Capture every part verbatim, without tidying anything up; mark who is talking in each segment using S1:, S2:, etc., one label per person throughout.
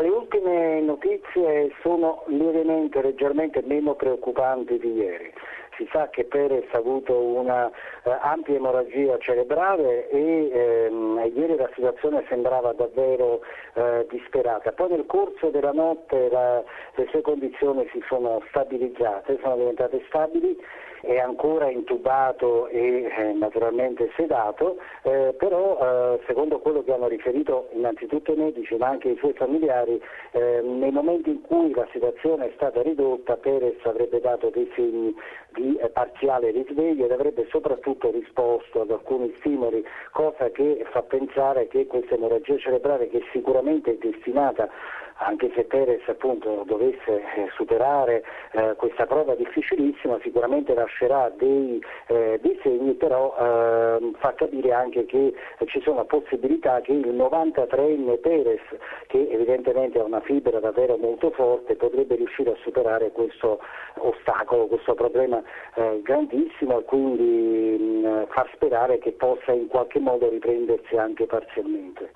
S1: le ultime notizie sono lievemente, leggermente meno preoccupanti di ieri. Si sa che Peres ha avuto una eh, ampia emorragia cerebrale e ehm, ieri la situazione sembrava davvero eh, disperata. Poi nel corso della notte la, le sue condizioni si sono stabilizzate, sono diventate stabili. È ancora intubato e eh, naturalmente sedato, eh, però eh, secondo quello che hanno riferito innanzitutto i medici ma anche i suoi familiari, eh, nei momenti in cui la situazione è stata ridotta Peres avrebbe dato dei segni di eh, parziale risveglio ed avrebbe soprattutto risposto ad alcuni stimoli, cosa che fa pensare che questa emorragia cerebrale, che sicuramente è destinata, anche se Peres appunto dovesse eh, superare eh, questa prova difficilissima, sicuramente lascerà dei, eh, dei segni, però eh, fa capire anche che eh, ci sono possibilità che il novantatreenne Peres, che evidentemente ha una fibra davvero molto forte, potrebbe riuscire a superare questo ostacolo, questo problema eh, grandissimo, e quindi mh, far sperare che possa in qualche modo riprendersi anche parzialmente.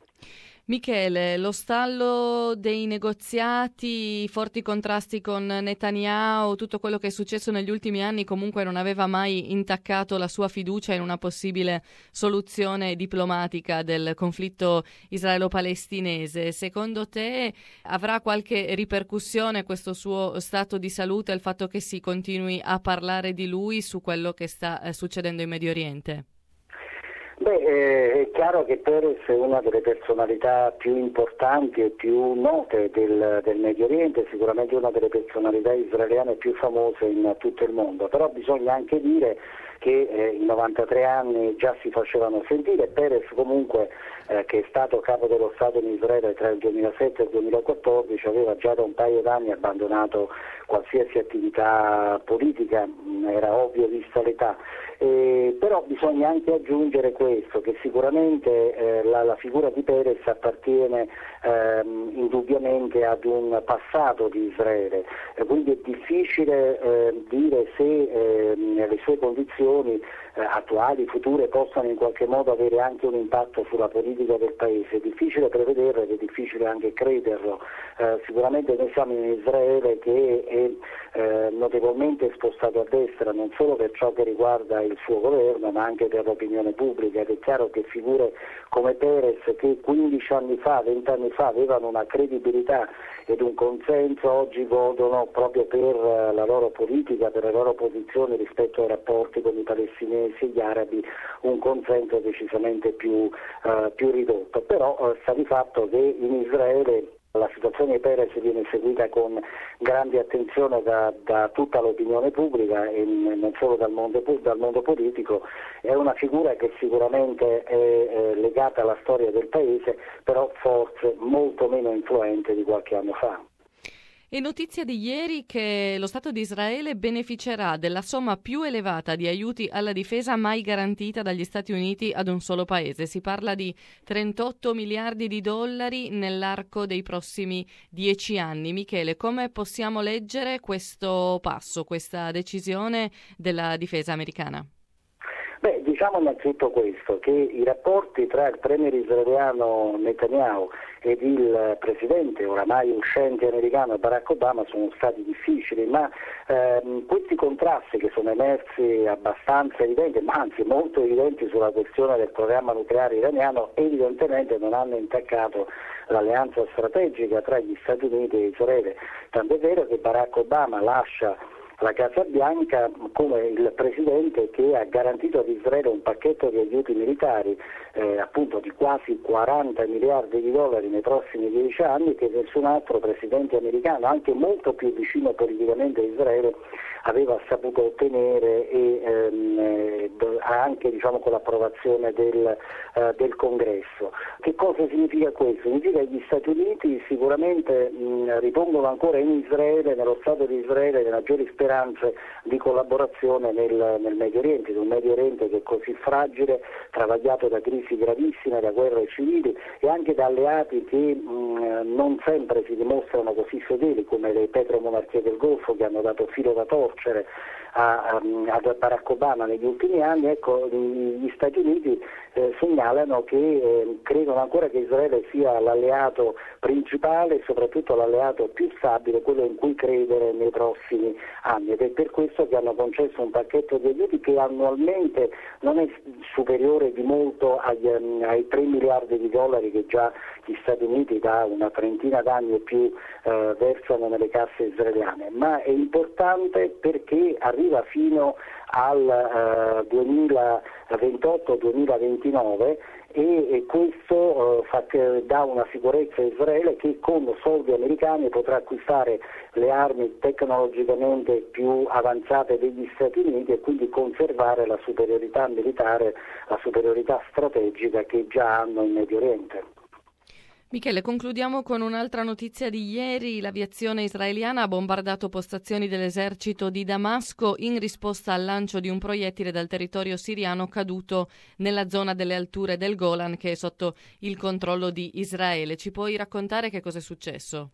S2: Michele, lo stallo dei negoziati, i forti contrasti con Netanyahu, tutto quello che è successo negli ultimi anni comunque non aveva mai intaccato la sua fiducia in una possibile soluzione diplomatica del conflitto israelo-palestinese. Secondo te avrà qualche ripercussione questo suo stato di salute, il fatto che si continui a parlare di lui su quello che sta eh, succedendo in Medio Oriente?
S1: Beh, eh, è chiaro che Peres è una delle personalità più importanti e più note del, del Medio Oriente, sicuramente una delle personalità israeliane più famose in tutto il mondo, però bisogna anche dire che eh, in novantatré anni già si facevano sentire. Peres comunque, eh, che è stato capo dello Stato in Israele tra il duemilasette e il duemilaquattordici, aveva già da un paio d'anni abbandonato qualsiasi attività politica, era ovvio vista l'età. Eh, però bisogna anche aggiungere questo, che sicuramente eh, la, la figura di Peres appartiene ehm, indubbiamente ad un passato di Israele, eh, quindi è difficile eh, dire se eh, le sue condizioni eh, attuali, future, possano in qualche modo avere anche un impatto sulla politica del paese. È difficile prevederlo ed è difficile anche crederlo. Eh, sicuramente noi siamo in Israele che è eh, notevolmente spostato a destra, non solo per ciò che riguarda il suo governo ma anche per l'opinione pubblica, ed è chiaro che figure come Peres, che quindici anni fa, venti anni fa avevano una credibilità ed un consenso, oggi godono proprio per la loro politica, per le loro posizioni rispetto ai rapporti con i palestinesi e gli arabi, un consenso decisamente più, uh, più ridotto. Però uh, sta di fatto che in Israele la situazione di Peres viene seguita con grande attenzione da, da tutta l'opinione pubblica e non solo dal mondo, dal mondo politico. È una figura che sicuramente è eh, legata alla storia del paese, però forse molto meno influente di qualche anno fa.
S2: È notizia di ieri che lo Stato di Israele beneficerà della somma più elevata di aiuti alla difesa mai garantita dagli Stati Uniti ad un solo paese. Si parla di trentotto miliardi di dollari nell'arco dei prossimi dieci anni. Michele, come possiamo leggere questo passo, questa decisione della difesa americana?
S1: Beh, diciamo innanzitutto questo, che i rapporti tra il premier israeliano Netanyahu ed il presidente oramai uscente americano Barack Obama sono stati difficili, ma ehm, questi contrasti che sono emersi abbastanza evidenti, ma anzi molto evidenti sulla questione del programma nucleare iraniano, evidentemente non hanno intaccato l'alleanza strategica tra gli Stati Uniti e Israele. Tant'è vero che Barack Obama lascia la Casa Bianca come il presidente che ha garantito ad Israele un pacchetto di aiuti militari eh, appunto di quasi quaranta miliardi di dollari nei prossimi dieci anni, che nessun altro presidente americano, anche molto più vicino politicamente a Israele, aveva saputo ottenere, e ehm, eh, anche diciamo con l'approvazione del, eh, del Congresso. Che cosa significa questo? Significa che gli Stati Uniti sicuramente mh, ripongono ancora in Israele, nello Stato di Israele, le maggiori speranze di collaborazione nel, nel Medio Oriente, in un Medio Oriente che è così fragile, travagliato da crisi crisi gravissime, da guerre civili e anche da alleati che mh, non sempre si dimostrano così fedeli come le petromonarchie del Golfo, che hanno dato filo da torcere a, a, a Barack Obama negli ultimi anni. Ecco, gli Stati Uniti eh, segnalano che eh, credono ancora che Israele sia l'alleato principale e soprattutto l'alleato più stabile, quello in cui credere nei prossimi anni, ed è per questo che hanno concesso un pacchetto di aiuti che annualmente non è superiore di molto agli, ai tre miliardi di dollari che già gli Stati Uniti da una trentina d'anni e più eh, versano nelle casse israeliane, ma è importante perché arriva fino al eh, duemilaventotto duemilaventinove e, e questo eh, fa, dà una sicurezza a Israele che con soldi americani potrà acquistare le armi tecnologicamente più avanzate degli Stati Uniti e quindi conservare la superiorità militare, la superiorità strategica che già hanno in Medio Oriente.
S2: Michele, concludiamo con un'altra notizia di ieri. L'aviazione israeliana ha bombardato postazioni dell'esercito di Damasco in risposta al lancio di un proiettile dal territorio siriano caduto nella zona delle alture del Golan, che è sotto il controllo di Israele. Ci puoi raccontare che cosa è successo?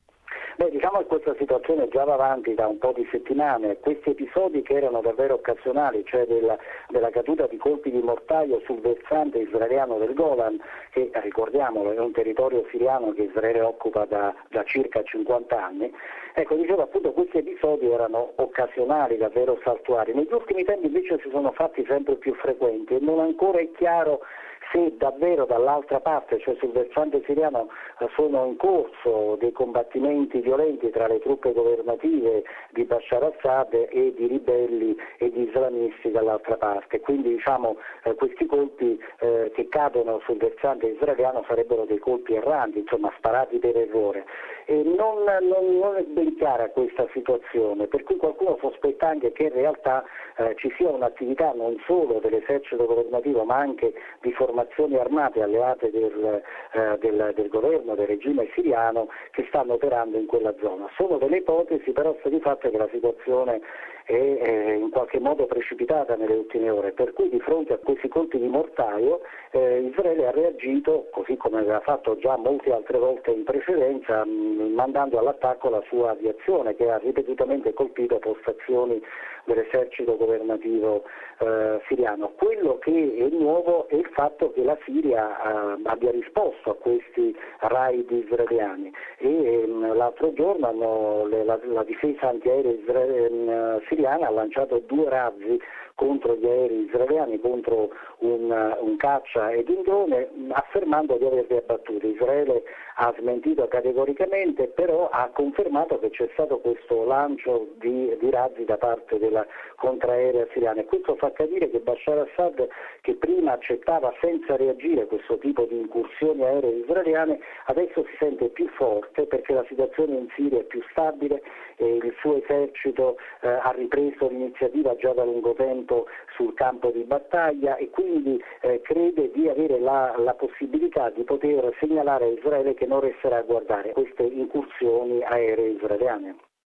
S1: Beh, diciamo che questa situazione già va avanti da un po' di settimane. Questi episodi che erano davvero occasionali, cioè della, della caduta di colpi di mortaio sul versante israeliano del Golan, che ricordiamolo è un territorio siriano che Israele occupa da, da circa cinquanta anni, ecco, dicevo appunto questi episodi erano occasionali, davvero saltuari. Negli ultimi tempi invece si sono fatti sempre più frequenti e non ancora è chiaro se davvero dall'altra parte, cioè sul versante siriano, sono in corso dei combattimenti violenti tra le truppe governative di Bashar Assad e di ribelli e di islamisti dall'altra parte. Quindi diciamo eh, questi colpi eh, che cadono sul versante israeliano sarebbero dei colpi erranti, insomma sparati per errore. E non, non, non è ben chiara questa situazione, per cui qualcuno sospetta anche che in realtà eh, ci sia un'attività non solo dell'esercito governativo ma anche di formazioni armate alleate del, eh, del, del governo, del regime siriano che stanno operando in quella zona. Sono delle ipotesi, però sta di fatto che la situazione è eh, in qualche modo precipitata nelle ultime ore, per cui di fronte a questi colpi di mortaio eh, Israele ha reagito, così come aveva fatto già molte altre volte in precedenza, mh, mandando all'attacco la sua aviazione che ha ripetutamente colpito postazioni dell'esercito governativo eh, siriano. Quello che è nuovo è il fatto che la Siria eh, abbia risposto a questi raid israeliani e ehm, l'altro giorno hanno, le, la, la difesa antiaerea israel, siriana ha lanciato due razzi contro gli aerei israeliani, contro un, un caccia ed un drone, affermando di averli abbattuti. Israele ha smentito categoricamente, però ha confermato che c'è stato questo lancio di, di razzi da parte della contraerea siriana e questo fa capire che Bashar Assad, che prima accettava senza reagire questo tipo di incursioni aeree israeliane, adesso si sente più forte perché la situazione in Siria è più stabile e il suo esercito eh, ha ripreso l'iniziativa già da lungo tempo sul campo di battaglia e quindi eh, crede di avere la, la possibilità di poter segnalare a Israele che non resterà a guardare queste incursioni aeree israeliane.